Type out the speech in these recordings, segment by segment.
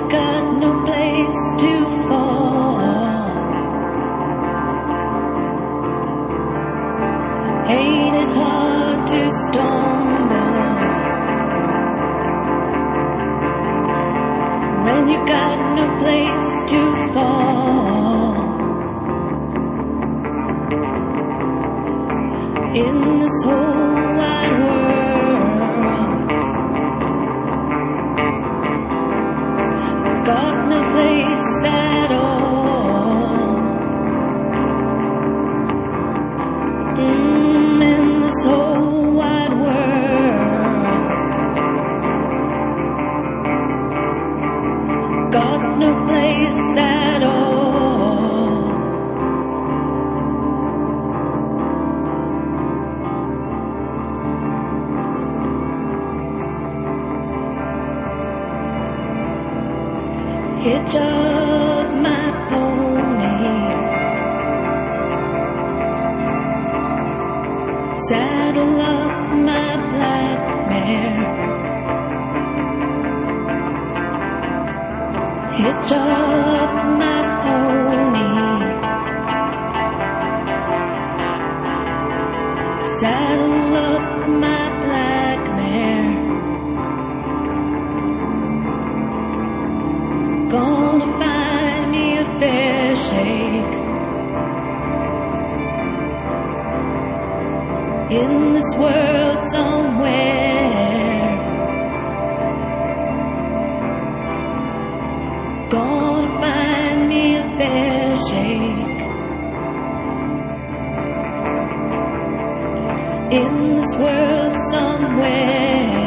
got no place to fall, ain't it hard to stumble when you got no place to fall in this whole wide world? Got no place at all in this whole wide world. Got no place at all. Hitch up my pony, saddle up my black mare, hitch up my pony, saddle up my black mare. Gonna find me a fair shake in this world somewhere. Gonna find me a fair shake in this world somewhere.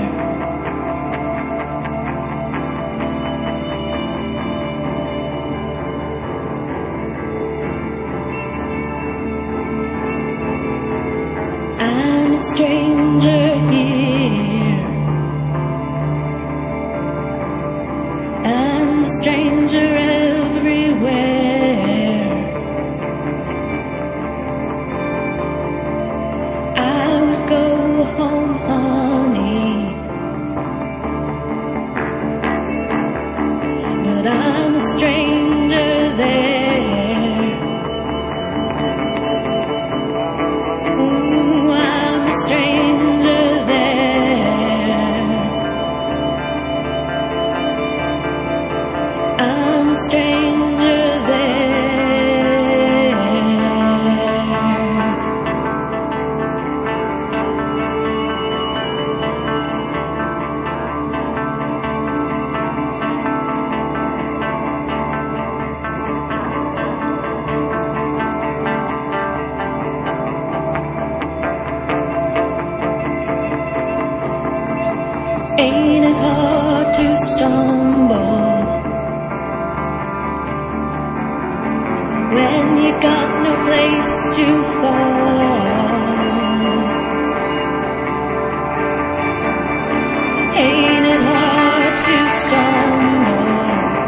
I'm a stranger here, and a stranger everywhere. I would go home, honey, but I'm a stranger there. I'm a stranger there. I'm a stranger there. Ain't it hard to stumble when you got no place to fall? Ain't it hard to stumble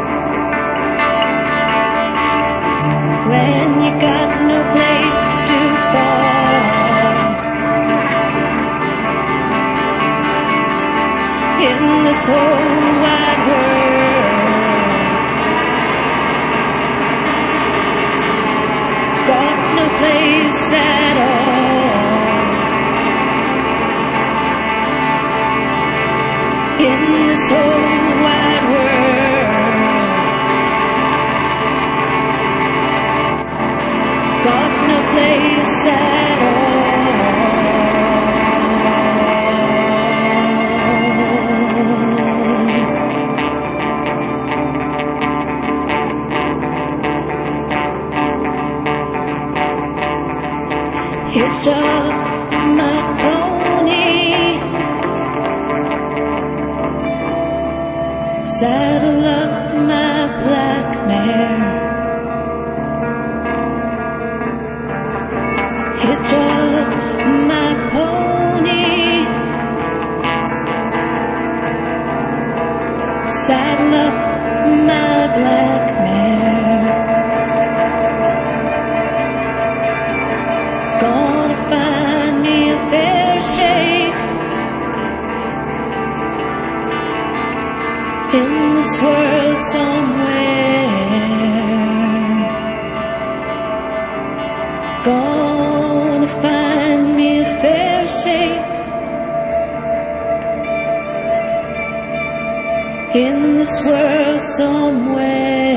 when you got no place to fall in this whole wide world? Got no place at all in this whole wide world. Got no place at all. Hitch up my pony, saddle up my black mare, hitch up my pony, saddle up my black mare. Gonna find me a fair shake in this world somewhere. Gonna find me a fair shake in this world somewhere.